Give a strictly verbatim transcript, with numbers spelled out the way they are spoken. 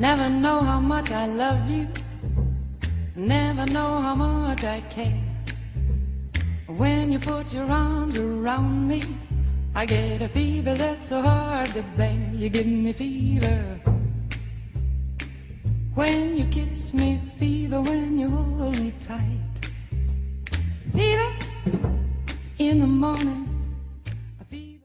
Never know how much I love you, never know how much I care. When you put your arms around me, I get a fever that's so hard to bear. You give me fever when you kiss me, fever when you hold me tight. Fever in the morning,